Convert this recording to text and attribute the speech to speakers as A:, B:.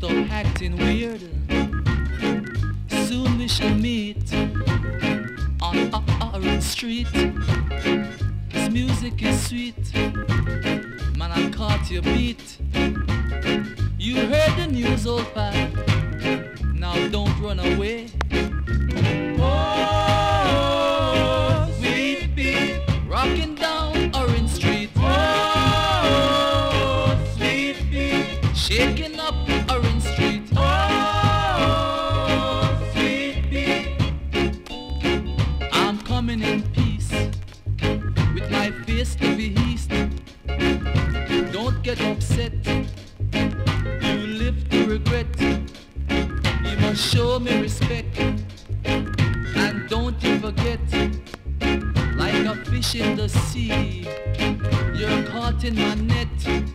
A: stop acting weird. Soon we shall meet on Orange Street. This music is sweet, man, I caught your beat. You heard the news, old pal, now don't run away. Oh, sweet pea, rocking down Orange Street. Oh, sweet pea, shaking up Orange Street. Oh, sweet pea, I'm coming in peace with my face to the east. Don't get upset, you live to regret. You must show me respect, and don't you forget, like a fish in the sea, you're caught in my net.